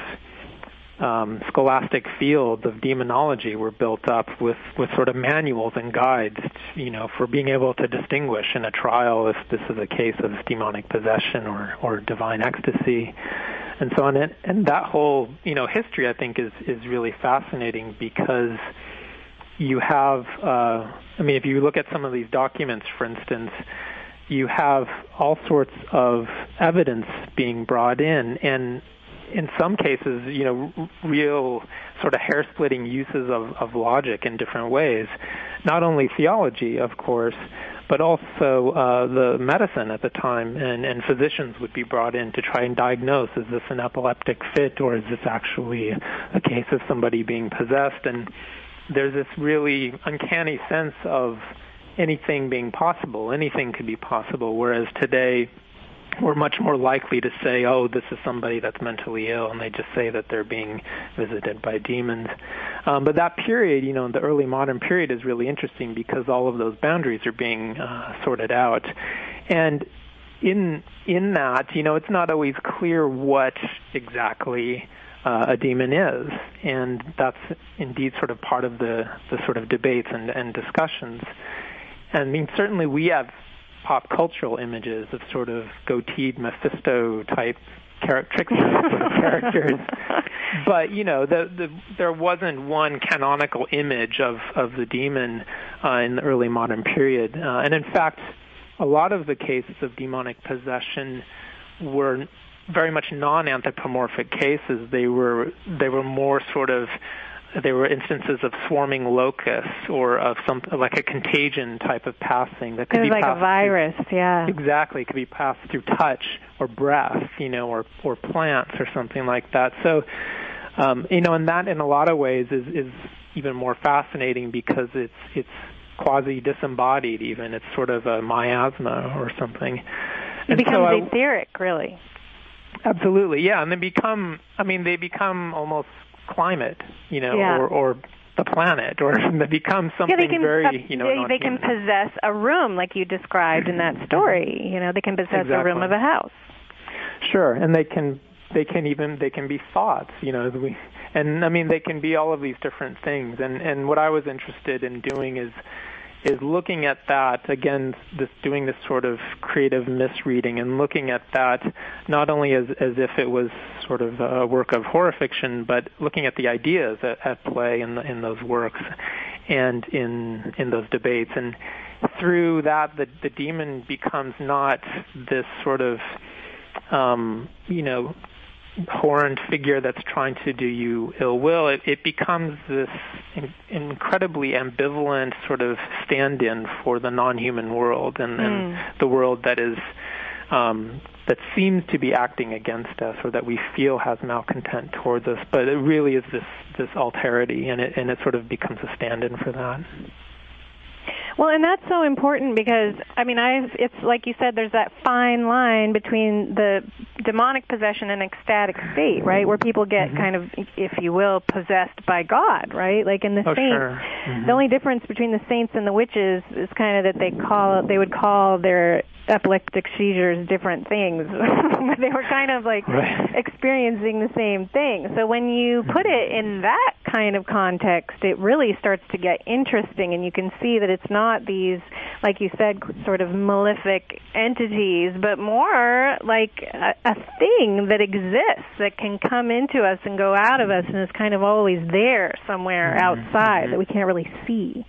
S3: um, scholastic fields of demonology were built up with, with sort of manuals and guides, you know, for being able to distinguish in a trial if this is a case of demonic possession or, or divine ecstasy, and so on. And, and that whole, you know, history, I think, is, is really fascinating because you have, uh, I mean, if you look at some of these documents, for instance, you have all sorts of evidence being brought in, and in some cases, you know, real sort of hair-splitting uses of, of logic in different ways. Not only theology, of course, but also uh, the medicine at the time, and, and physicians would be brought in to try and diagnose, is this an epileptic fit, or is this actually a case of somebody being possessed? And there's this really uncanny sense of anything being possible. Anything could be possible, whereas today we're much more likely to say, oh, this is somebody that's mentally ill, and they just say that they're being visited by demons. Um, but that period, you know, the early modern period is really interesting because all of those boundaries are being uh, sorted out. And in in that, you know, it's not always clear what exactly uh, a demon is, and that's indeed sort of part of the, the sort of debates and, and discussions. And I mean, certainly we have pop cultural images of sort of goateed Mephisto-type char- trickster sort of characters. But, you know, the, the, there wasn't one canonical image of, of the demon uh, in the early modern period. Uh, and in fact, a lot of the cases of demonic possession were very much non-anthropomorphic cases. They were they were more sort of there were instances of swarming locusts or of some like a contagion type of passing that could
S2: it was
S3: be
S2: like
S3: passed
S2: a virus,
S3: through,
S2: yeah.
S3: Exactly, it could be passed through touch or breath, you know, or or plants or something like that. So, um, you know, and that in a lot of ways is is even more fascinating because it's it's quasi disembodied. Even it's sort of a miasma or something.
S2: It
S3: and
S2: becomes
S3: so I,
S2: etheric, really.
S3: Absolutely, yeah, and they become. I mean, they become almost climate, you know,
S2: yeah.
S3: or, or the planet, or they become something
S2: yeah, they can,
S3: very,
S2: uh,
S3: you know,
S2: they, they can possess a room, like you described in that story. You know, they can possess
S3: exactly.
S2: a room of a house.
S3: Sure, and they can. They can even they can be thoughts, you know, we, and I mean they can be all of these different things. And and what I was interested in doing is is looking at that again, this doing this sort of creative misreading and looking at that not only as as if it was sort of a work of horror fiction, but looking at the ideas at, at play in the, in those works and in in those debates. And through that, the the demon becomes not this sort of um, you know. horned figure that's trying to do you ill will. It, it becomes this in, incredibly ambivalent sort of stand-in for the non-human world and, mm. and the world that is um, that seems to be acting against us or that we feel has malcontent towards us. But it really is this this alterity, and it and it sort of becomes a stand-in for that.
S2: Well, and that's so important because, I mean, I it's like you said, there's that fine line between the demonic possession and ecstatic state, right, where people get mm-hmm. kind of, if you will, possessed by God, right? Like in the
S3: oh,
S2: saints,
S3: sure. mm-hmm.
S2: the only difference between the saints and the witches is kind of that they call they would call their epileptic seizures different things. They were kind of like
S3: right.
S2: experiencing the same thing. So when you put it in that kind of context, it really starts to get interesting, and you can see that it's not these, like you said, sort of malefic entities, but more like a, a thing that exists that can come into us and go out of us and is kind of always there somewhere mm-hmm. outside mm-hmm. that we can't really see.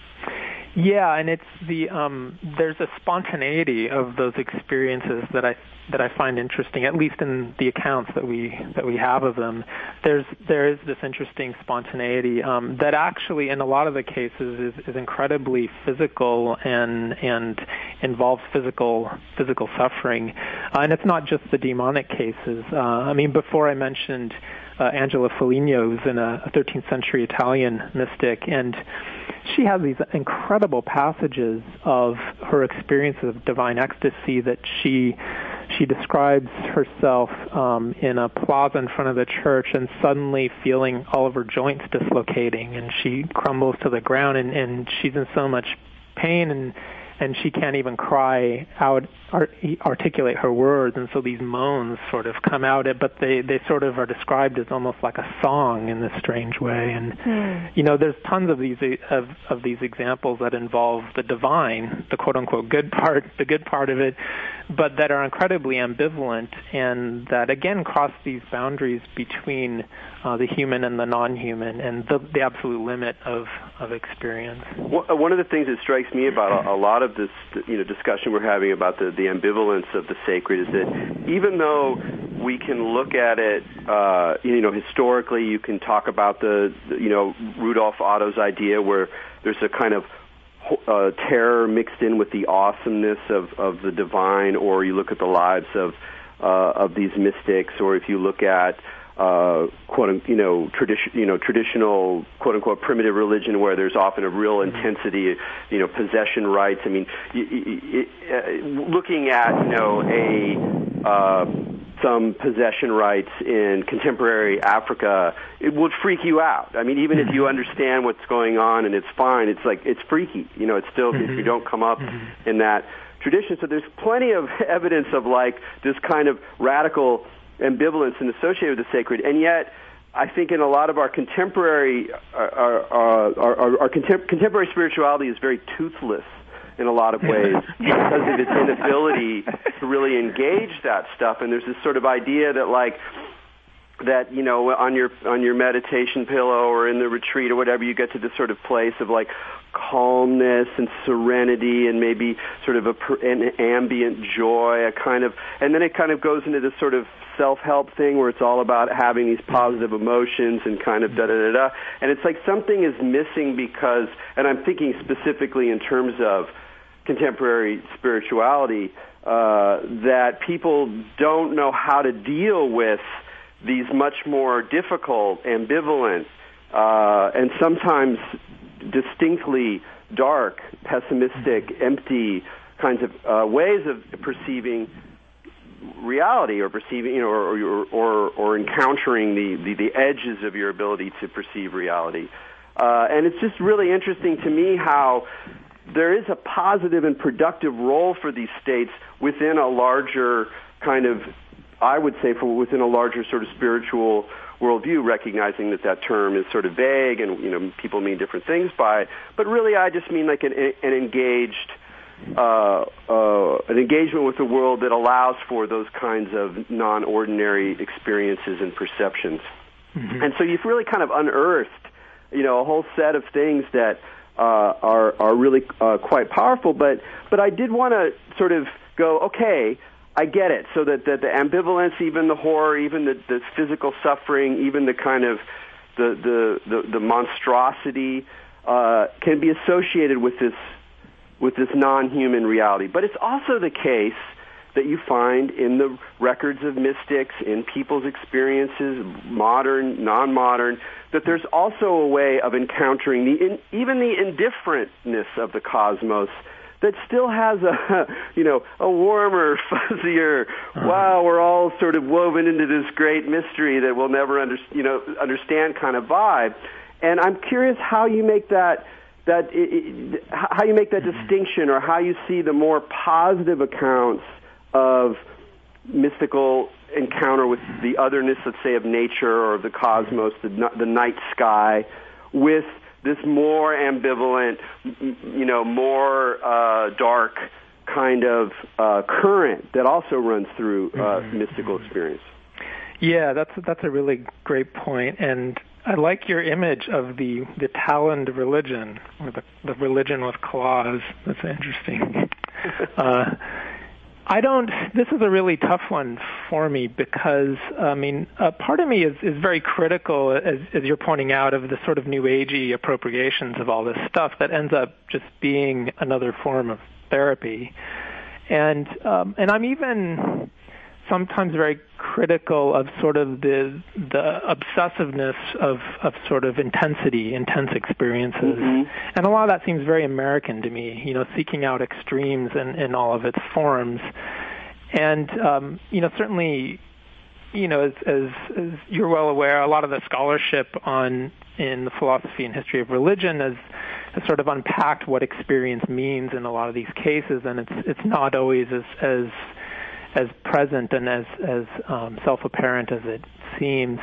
S3: Yeah, and it's the um, there's a spontaneity of those experiences that I that I find interesting, at least in the accounts that we that we have of them. There's there is this interesting spontaneity um, that actually, in a lot of the cases, is, is incredibly physical and and involves physical physical suffering, uh, and it's not just the demonic cases. Uh, I mean, before I mentioned uh, Angela Foligno, who's in a thirteenth century Italian mystic, and she has these incredible passages of her experience of divine ecstasy that she she describes herself um, in a plaza in front of the church and suddenly feeling all of her joints dislocating, and she crumbles to the ground, and, and she's in so much pain, and and she can't even cry out, art, articulate her words, and so these moans sort of come out, but they, they sort of are described as almost like a song in this strange way. And, mm. you know, there's tons of these of, of these examples that involve the divine, the quote-unquote good part, the good part of it, but that are incredibly ambivalent and that, again, cross these boundaries between uh, the human and the non-human and the, the absolute limit of, of experience.
S1: Well, one of the things that strikes me about a, a lot of this, you know, discussion we're having about the, the ambivalence of the sacred is that even though we can look at it, uh, you know, historically, you can talk about the, the, you know, Rudolf Otto's idea where there's a kind of uh, terror mixed in with the awesomeness of, of the divine, or you look at the lives of uh, of these mystics, or if you look at uh, quote, you know, tradition, you know, traditional quote unquote primitive religion where there's often a real intensity, you know, possession rites. I mean, y- y- y- uh, looking at, you know, a uh, some possession rites in contemporary Africa, it would freak you out. I mean, even if you understand what's going on and it's fine, it's like, it's freaky. You know, it's still, mm-hmm. if you don't come up mm-hmm. in that tradition. So there's plenty of evidence of like this kind of radical ambivalence and associated with the sacred, and yet I think in a lot of our contemporary our, our, our, our contem- contemporary spirituality is very toothless in a lot of ways because of its inability to really engage that stuff. And there's this sort of idea that like that, you know, on your on your meditation pillow or in the retreat or whatever, you get to this sort of place of like calmness and serenity and maybe sort of a, an ambient joy, a kind of, and then it kind of goes into this sort of self-help thing where it's all about having these positive emotions and kind of da-da-da-da. And it's like something is missing because, and I'm thinking specifically in terms of contemporary spirituality, uh, that people don't know how to deal with these much more difficult, ambivalent, uh, and sometimes distinctly dark, pessimistic, empty kinds of uh, ways of perceiving reality, or perceiving, you know, or or, or, or encountering the, the, the edges of your ability to perceive reality. Uh, and it's just really interesting to me how there is a positive and productive role for these states within a larger kind of, I would say, for within a larger sort of spiritual worldview, recognizing that that term is sort of vague and, you know, people mean different things by it. But really, I just mean like an, an engaged, uh, uh, an engagement with the world that allows for those kinds of non-ordinary experiences and perceptions. Mm-hmm. And so you've really kind of unearthed, you know, a whole set of things that uh, are are really uh, quite powerful. But but I did want to sort of go, okay, I get it. So that, that the ambivalence, even the horror, even the, the physical suffering, even the kind of the the the, the monstrosity uh, can be associated with this with this non-human reality. But it's also the case that you find in the records of mystics, in people's experiences, modern, non-modern, that there's also a way of encountering the in, even the indifferentness of the cosmos that still has a, you know, a warmer, fuzzier, uh-huh. wow, we're all sort of woven into this great mystery that we'll never under, you know, understand kind of vibe. And I'm curious how you make that, that it, how you make that mm-hmm. distinction, or how you see the more positive accounts of mystical encounter with the otherness, let's say, of nature or of the cosmos, the, the night sky, with this more ambivalent, you know, more uh, dark kind of uh, current that also runs through uh, mm-hmm. mystical experience.
S3: Yeah, that's that's a really great point, and I like your image of the the Talmud religion, or the, the religion with claws. That's interesting. uh, I don't, this is a really tough one for me because, I mean, uh, part of me is, is very critical, as, as you're pointing out, of the sort of new agey appropriations of all this stuff that ends up just being another form of therapy. And, um, and I'm even sometimes very critical of sort of the, the obsessiveness of, of sort of intensity, intense experiences. Mm-hmm. And a lot of that seems very American to me, you know, seeking out extremes in, in all of its forms. And, um, you know, certainly, you know, as, as, as you're well aware, a lot of the scholarship on in the philosophy and history of religion has, has sort of unpacked what experience means in a lot of these cases, and it's it's not always as as as present and as as um, self-apparent as it seems.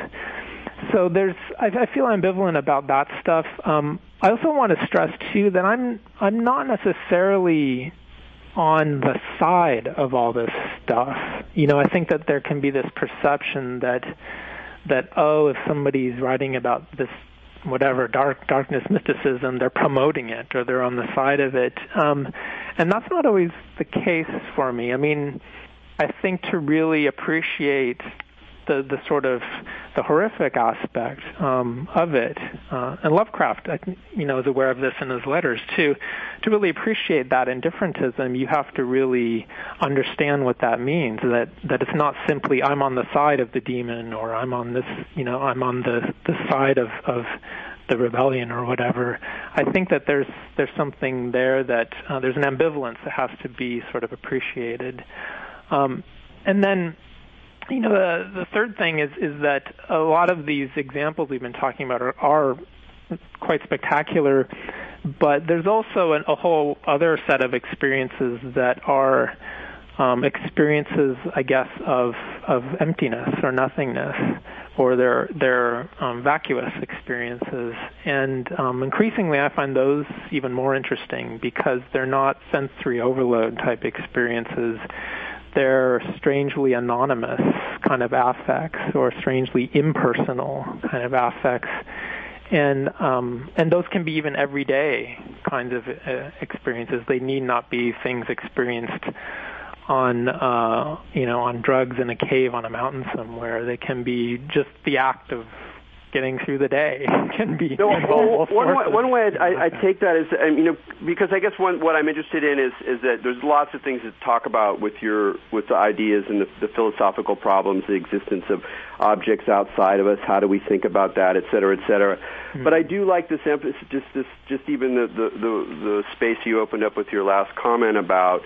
S3: So there's, I, I feel ambivalent about that stuff. Um, I also want to stress too that I'm I'm not necessarily on the side of all this stuff. You know, I think that there can be this perception that that oh, if somebody's writing about this whatever dark darkness mysticism, they're promoting it or they're on the side of it, um, and that's not always the case for me. I mean, I think to really appreciate the, the sort of the horrific aspect um, of it, uh, and Lovecraft, I, you know, is aware of this in his letters too. To really appreciate that indifferentism, you have to really understand what that means. That that it's not simply I'm on the side of the demon, or I'm on this, you know, I'm on the the side of of the rebellion or whatever. I think that there's there's something there that uh, there's an ambivalence that has to be sort of appreciated. Um, and then, you know, the, the third thing is, is that a lot of these examples we've been talking about are, are quite spectacular, but there's also an, a whole other set of experiences that are um, experiences, I guess, of of emptiness or nothingness, or they're, they're um, vacuous experiences. And um, increasingly I find those even more interesting because they're not sensory overload type experiences. they're strangely anonymous kind of affects or strangely impersonal kind of affects. And um, and those can be even everyday kinds of uh, experiences. They need not be things experienced on uh, you know on drugs in a cave on a mountain somewhere. They can be just the act of getting through the day. Can be.
S1: No, well, one way, one way I, I take that is, you know, because I guess one, what I'm interested in is is that there's lots of things to talk about with your with the ideas and the, the philosophical problems, the existence of objects outside of us. How do we think about that, et cetera, et cetera. Mm-hmm. But I do like this emphasis, just this, just even the, the the the space you opened up with your last comment about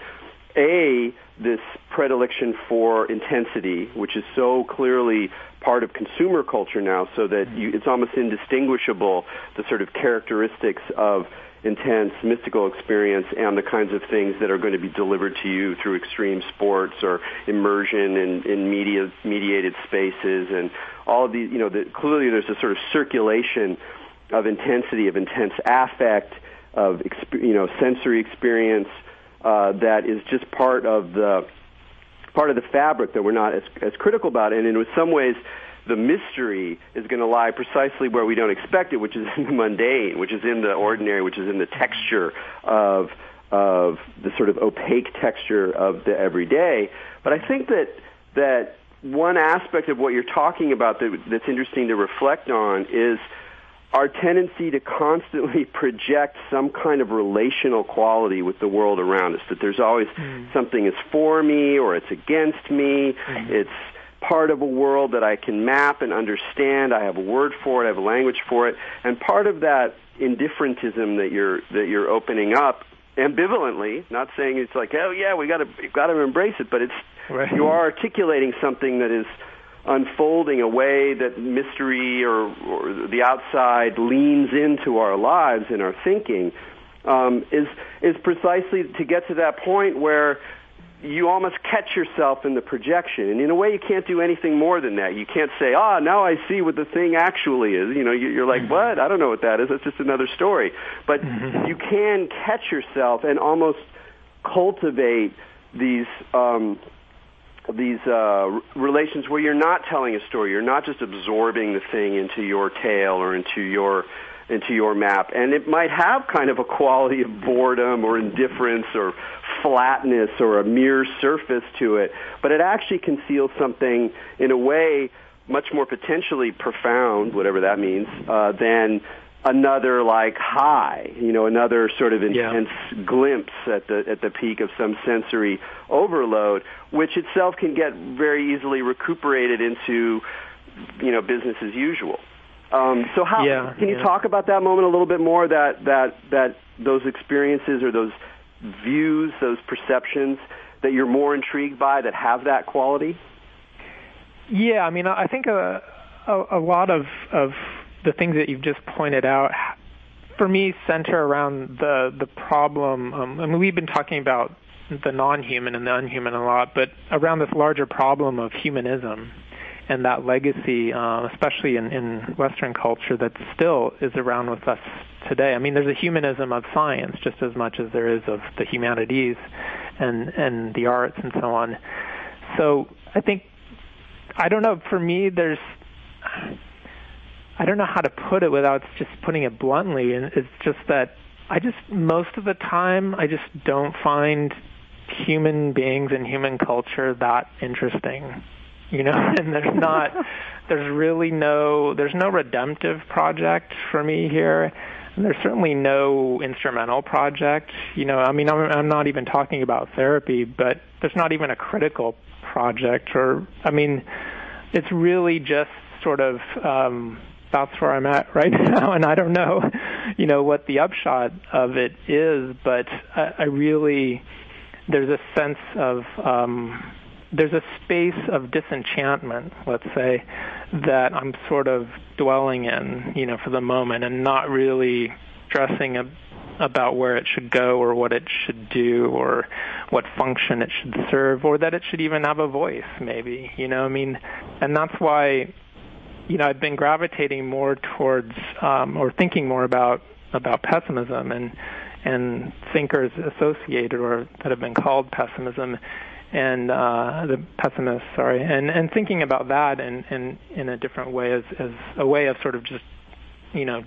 S1: a this predilection for intensity, which is so clearly part of consumer culture now, so that you, it's almost indistinguishable, the sort of characteristics of intense mystical experience and the kinds of things that are going to be delivered to you through extreme sports or immersion in, in media mediated spaces and all of these, you know, the, clearly there's a sort of circulation of intensity, of intense affect, of, you know, sensory experience, Uh, that is just part of the part of the fabric that we're not as, as critical about. And in some ways, the mystery is going to lie precisely where we don't expect it, which is in the mundane, which is in the ordinary, which is in the texture of of the sort of opaque texture of the everyday. But I think that that one aspect of what you're talking about that, that's interesting to reflect on is our tendency to constantly project some kind of relational quality with the world around us, that there's always mm. something is for me or it's against me, mm. it's part of a world that I can map and understand, I have a word for it, I have a language for it, and part of that indifferentism that you're that you're opening up ambivalently, not saying it's like, oh yeah, we got to got to embrace it, but it's right. You are articulating something that is unfolding a way that mystery or, or the outside leans into our lives and our thinking, um, is is precisely to get to that point where you almost catch yourself in the projection. And in a way, you can't do anything more than that. You can't say, ah, now I see what the thing actually is. You know, you're like, what? I don't know what that is. That's just another story. But mm-hmm. you can catch yourself and almost cultivate these um these uh, relations where you're not telling a story, you're not just absorbing the thing into your tale or into your into your map, and it might have kind of a quality of boredom or indifference or flatness or a mere surface to it, but it actually conceals something in a way much more potentially profound, whatever that means, uh, than another like high, you know, another sort of intense yeah. glimpse at the at the peak of some sensory overload, which itself can get very easily recuperated into, you know, business as usual. Um, so how
S3: yeah,
S1: can you
S3: yeah.
S1: talk about that moment a little bit more? That that that those experiences or those views, those perceptions that you're more intrigued by that have that quality?
S3: Yeah, I mean, I think a a, a lot of of the things that you've just pointed out, for me, center around the the problem. Um, I mean, we've been talking about the non-human and the unhuman a lot, but around this larger problem of humanism and that legacy, uh, especially in, in Western culture, that still is around with us today. I mean, there's a humanism of science just as much as there is of the humanities and and the arts and so on. So I think, I don't know, for me, there's... I don't know how to put it without just putting it bluntly, and it's just that I just, most of the time, I just don't find human beings and human culture that interesting, you know, and there's not, there's really no, there's no redemptive project for me here, and there's certainly no instrumental project, you know, I mean, I'm, I'm not even talking about therapy, but there's not even a critical project, or, I mean, it's really just sort of, um, that's where I'm at right now, and I don't know, you know, what the upshot of it is, but I, I really, there's a sense of, um, there's a space of disenchantment, let's say, that I'm sort of dwelling in, you know, for the moment, and not really stressing ab- about where it should go or what it should do or what function it should serve or that it should even have a voice, maybe, you know, I mean, and that's why, you know, I've been gravitating more towards um, or thinking more about about pessimism and and thinkers associated or that have been called pessimism, and uh, the pessimist, sorry, and, and thinking about that in, in, in a different way as, as a way of sort of just, you know,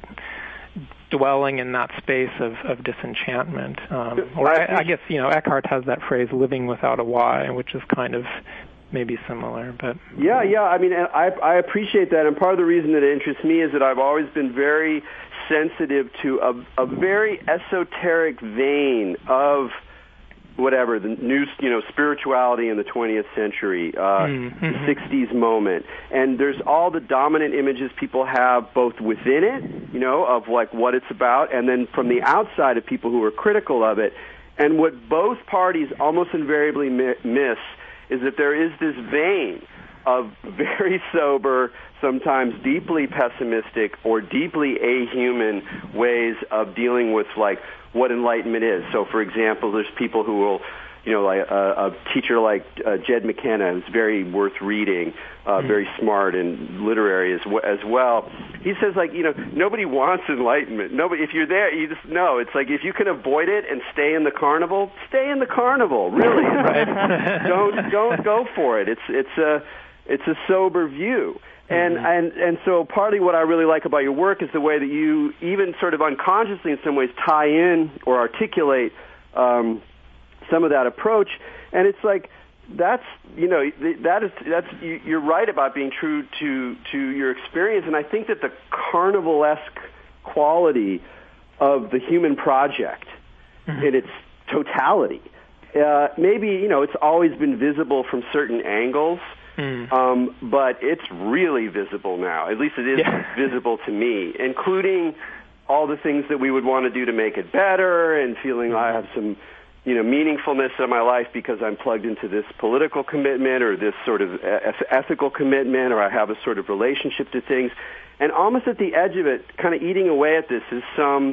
S3: dwelling in that space of, of disenchantment. Um, or I, I guess, you know, Eckhart has that phrase, living without a why, which is kind of maybe similar. But
S1: Yeah, yeah, I mean, I, I appreciate that, and part of the reason that it interests me is that I've always been very sensitive to a, a very esoteric vein of whatever, the new, you know, spirituality in the twentieth century, uh, mm-hmm. the sixties moment. And there's all the dominant images people have both within it, you know, of like what it's about, and then from the outside of people who are critical of it. And what both parties almost invariably mi- miss is that there is this vein of very sober, sometimes deeply pessimistic or deeply ahuman ways of dealing with, like, what enlightenment is. So, for example, there's people who will, you know, like a, a teacher like uh, Jed McKenna, who's very worth reading, uh, mm-hmm. very smart and literary as, w- as well. He says, like, you know, nobody wants enlightenment. Nobody. If you're there, you just know. It's like if you can avoid it and stay in the carnival, stay in the carnival. Really, right? don't don't go for it. It's it's a it's a sober view. And, mm-hmm. and and so partly what I really like about your work is the way that you even sort of unconsciously in some ways tie in or articulate um, some of that approach. And it's like that's, you know, that is that's you're right about being true to to your experience. And I think that the carnival-esque quality of the human project mm-hmm. in its totality, uh, maybe, you know, it's always been visible from certain angles. Mm. Um, but it's really visible now. At least it is yeah. visible to me, including all the things that we would want to do to make it better, and feeling I have some, you know, meaningfulness in my life because I'm plugged into this political commitment or this sort of ethical commitment, or I have a sort of relationship to things. And almost at the edge of it, kind of eating away at this, is some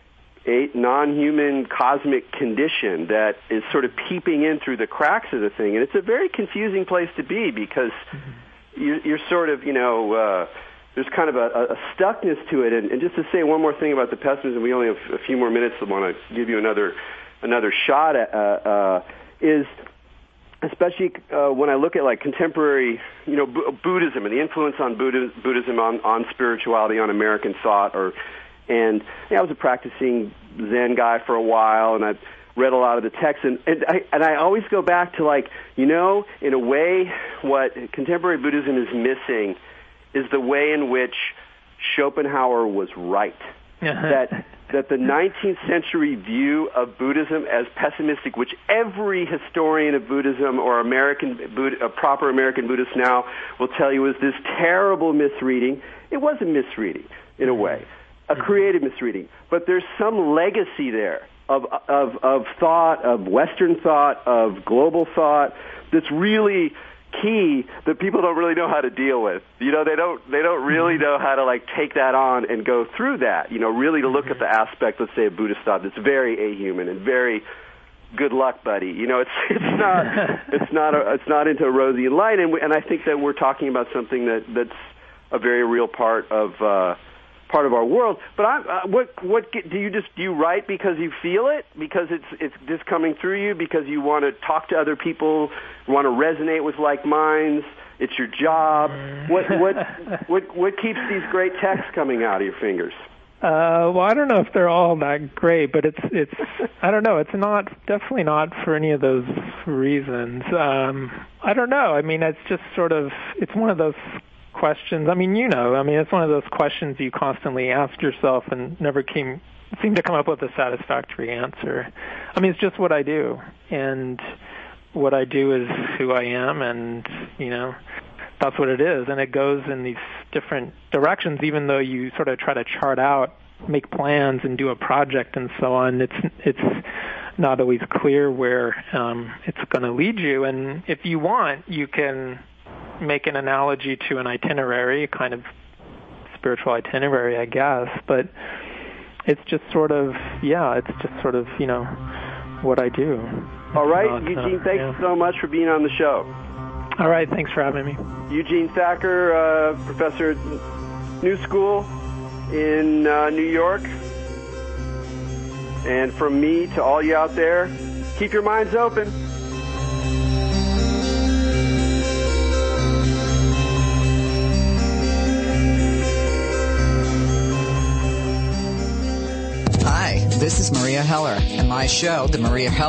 S1: a non-human cosmic condition that is sort of peeping in through the cracks of the thing. And it's a very confusing place to be because mm-hmm. you're, you're sort of, you know, uh, there's kind of a, a stuckness to it. And, and just to say one more thing about the pessimism, we only have a few more minutes. I want to give you another another shot at, uh, uh, is especially uh, when I look at like contemporary, you know, B- Buddhism and the influence on Buddha- Buddhism on, on spirituality, on American thought, or And you know, I was a practicing Zen guy for a while, and I've read a lot of the texts, and, and, I, and I always go back to, like, you know, in a way, what contemporary Buddhism is missing is the way in which Schopenhauer was right. that that the nineteenth century view of Buddhism as pessimistic, which every historian of Buddhism or American Buddha, a proper American Buddhist now will tell you is this terrible misreading. It was a misreading, in a way. A creative misreading, but there's some legacy there of of of thought, of Western thought, of global thought that's really key that people don't really know how to deal with. You know, they don't they don't really know how to like take that on and go through that. You know, really to look at the aspect, let's say, of Buddhist thought that's very ahuman and very good luck, buddy. You know, it's it's not it's not a, it's not into a rosy light, and we, and I think that we're talking about something that that's a very real part of. Uh, part of our world. But I, uh, what what do you just do you write because you feel it, because it's it's just coming through you, because you want to talk to other people, want to resonate with like minds? It's your job. What what what what keeps these great texts coming out of your fingers?
S3: Uh, well, I don't know if they're all that great, but it's it's I don't know. It's not definitely not for any of those reasons. Um, I don't know. I mean, it's just sort of it's one of those questions. I mean, you know, I mean, it's one of those questions you constantly ask yourself and never came, seem to come up with a satisfactory answer. I mean, it's just what I do, and what I do is who I am, and, you know, that's what it is, and it goes in these different directions, even though you sort of try to chart out, make plans, and do a project and so on. It's, it's not always clear where um, it's going to lead you, and if you want, you can make an analogy to an itinerary, a kind of spiritual itinerary, I guess, but it's just sort of, yeah, it's just sort of, you know, what I do.
S1: All right,
S3: not,
S1: Eugene,
S3: uh,
S1: thanks
S3: yeah.
S1: so much for being on the show.
S3: All right, thanks for having me.
S1: Eugene Thacker, uh, professor at New School in uh, New York. And from me to all you out there, keep your minds open.
S4: This is Maria Heller, and my show, The Maria Heller